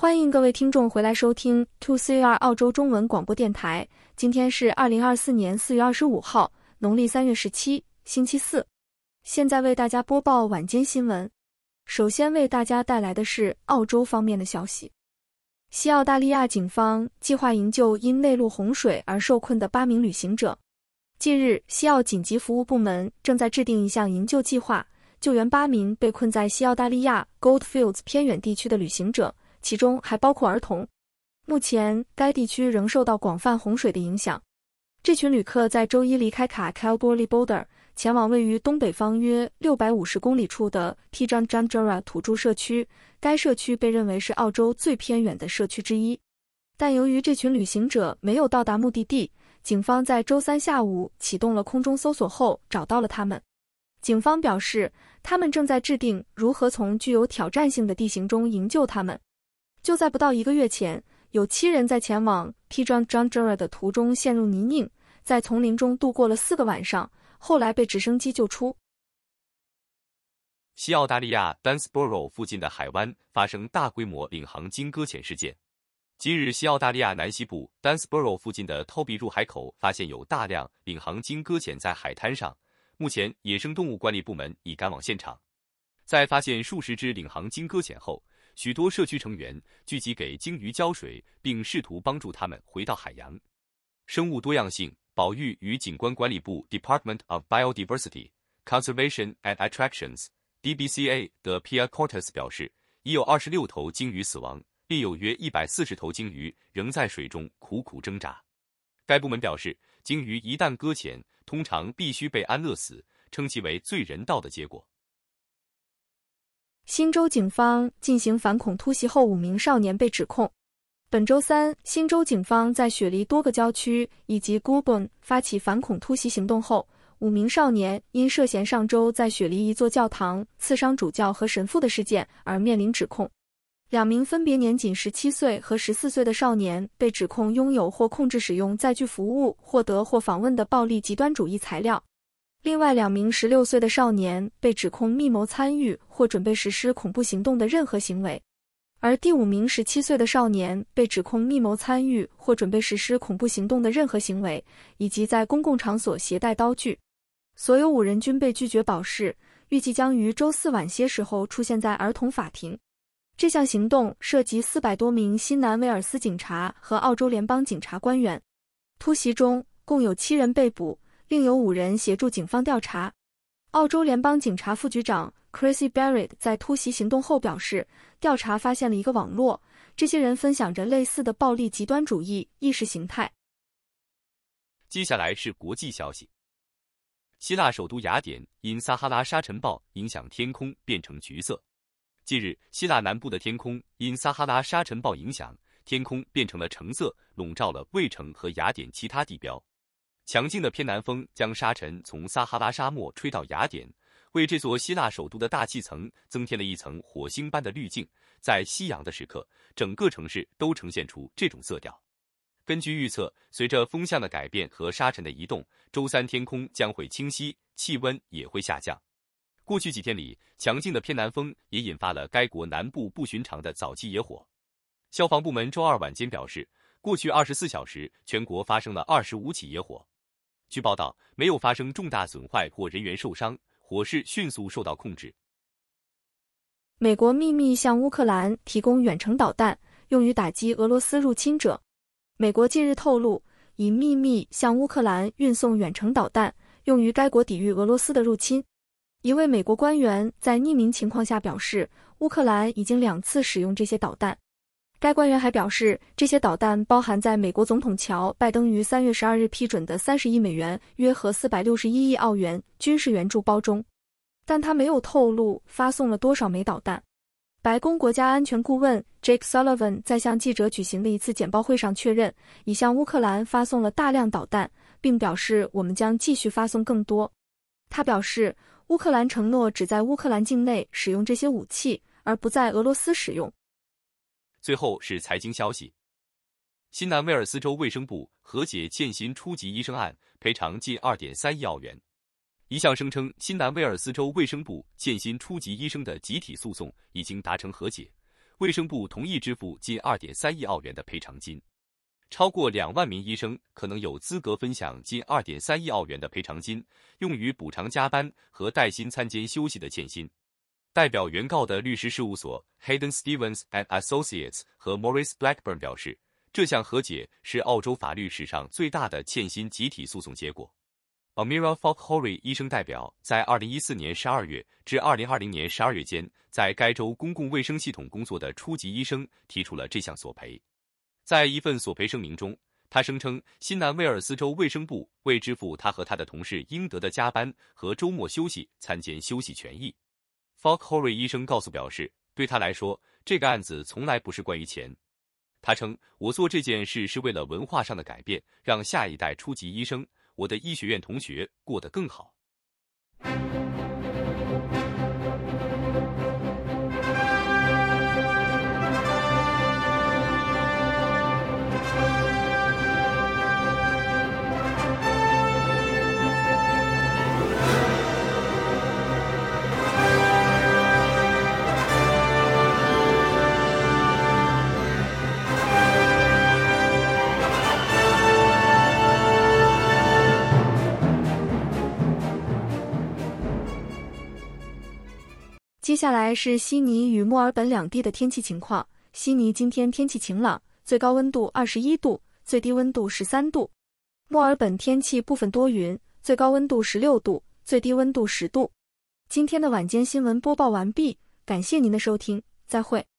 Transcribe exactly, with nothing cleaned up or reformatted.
欢迎各位听众回来收听 two C R 澳洲中文广播电台。今天是二零二四年四月二十五号，农历三月十七，星期四。现在为大家播报晚间新闻。首先为大家带来的是澳洲方面的消息。西澳大利亚警方计划营救因内陆洪水而受困的八名旅行者。近日，西澳紧急服务部门正在制定一项营救计划，救援八名被困在西澳大利亚 Goldfields 偏远地区的旅行者，其中还包括儿童。目前，该地区仍受到广泛洪水的影响。这群旅客在周一离开卡 Kalgoorlie Border， 前往位于东北方约六百五十公里处的 Pitjantjatjara 土著社区，该社区被认为是澳洲最偏远的社区之一。但由于这群旅行者没有到达目的地，警方在周三下午启动了空中搜索后找到了他们。警方表示，他们正在制定如何从具有挑战性的地形中营救他们。就在不到一个月前，有七人在前往 Pitjantjatjara 的途中陷入泥泞，在丛林中度过了四个晚上，后来被直升机救出。 西澳大利亚 Dunsborough 附近的海湾发生大规模领航鲸搁浅事件。今日，西澳大利亚南西部 Dunsborough 附近的 Toby 入海口发现有大量领航鲸搁浅在海滩上，目前野生动物管理部门已赶往现场。在发现数十只领航鲸搁浅后，许多社区成员聚集给鲸鱼浇水，并试图帮助它们回到海洋。生物多样性、保育与景观管理部 Department of Biodiversity, Conservation and Attractions D B C A 的 Pia Cortes 表示，已有二十六头鲸鱼死亡，另有约一百四十头鲸鱼仍在水中苦苦挣扎。该部门表示，鲸鱼一旦搁浅，通常必须被安乐死，称其为最人道的结果。 新州警方进行反恐突袭后，五名少年被指控。本周三，新州警方在雪梨多个郊区以及 Goulburn 发起反恐突袭行动后，五名少年因涉嫌上周在雪梨一座教堂刺伤主教和神父的事件而面临指控。两名分别年仅十七岁和十四岁的少年被指控拥有或控制使用载具服务、获得或访问的暴力极端主义材料。另外两名十六岁的少年被指控密谋参与或准备实施恐怖行动的任何行为，而第五名十七岁的少年被指控密谋参与或准备实施恐怖行动的任何行为，以及在公共场所携带刀具。所有五人均被拒绝保释，预计将于周四晚些时候出现在儿童法庭。这项行动涉及四百多名新南威尔斯警察和澳洲联邦警察官员。突袭中共有七人被捕，另有五人协助警方调查。澳洲联邦警察副局长 Chrissy Barrett 在突袭行动后表示，调查发现了一个网络，这些人分享着类似的暴力极端主义意识形态。 接下来是国际消息。希腊首都雅典因撒哈拉沙尘暴影响天空变成橘色。近日，希腊南部的天空因撒哈拉沙尘暴影响，天空变成了橙色，笼罩了卫城和雅典其他地标。强劲的偏南风将沙尘从撒哈拉沙漠吹到雅典，为这座希腊首都的大气层增添了一层火星般的滤镜。在夕阳的时刻，整个城市都呈现出这种色调。根据预测，随着风向的改变和沙尘的移动，周三天空将会清晰，气温也会下降。过去几天里，强劲的偏南风也引发了该国南部不寻常的早期野火。消防部门周二晚间表示，过去二十四小时全国发生了二十五起野火。据报道，没有发生重大损坏或人员受伤，火势迅速受到控制。 美国秘密向乌克兰提供远程导弹，用于打击俄罗斯入侵者。美国近日透露，已秘密向乌克兰运送远程导弹，用于该国抵御俄罗斯的入侵。一位美国官员在匿名情况下表示，乌克兰已经两次使用这些导弹。该官员还表示，这些导弹包含在美国总统乔·拜登于三月十二日批准的三十亿美元（约合四百六十一亿澳元）军事援助包中，但他没有透露发送了多少枚导弹。白宫国家安全顾问 Jake Sullivan 在向记者举行的一次简报会上确认，已向乌克兰发送了大量导弹，并表示我们将继续发送更多。他表示，乌克兰承诺只在乌克兰境内使用这些武器，而不在俄罗斯使用。 最后是财经消息。新南威尔斯州卫生部和解欠薪初级医生案，赔偿近 二点三亿澳元。一项声称新南威尔斯州卫生部欠薪初级医生的集体诉讼已经达成和解， 卫生部同意支付近 二点三亿澳元的赔偿金。超过两万名医生可能有资格分享近 二点三亿澳元的赔偿金，用于补偿加班和带薪餐间休息的欠薪。代表原告的律师事务所 Hayden Stevens and Associates 和 Maurice Blackburn 表示，这项和解是澳洲法律史上最大的欠薪集体诉讼结果。Amira Falkhoury 医生代表在二零一四年十二月至二零二零年十二月间，在该州公共卫生系统工作的初级医生提出了这项索赔。在一份索赔声明中，他声称新南威尔斯州卫生部未支付他和他的同事应得的加班和周末休息餐间休息权益。Falkhoury 医生告诉表示，对他来说，这个案子从来不是关于钱。他称，我做这件事是为了文化上的改变，让下一代初级医生，我的医学院同学过得更好。 接下来是悉尼与墨尔本两地的天气情况。悉尼今天天气晴朗，最高温度二十一度，最低温度十三度。墨尔本天气部分多云，最高温度十六度，最低温度十度。今天的晚间新闻播报完毕，感谢您的收听，再会。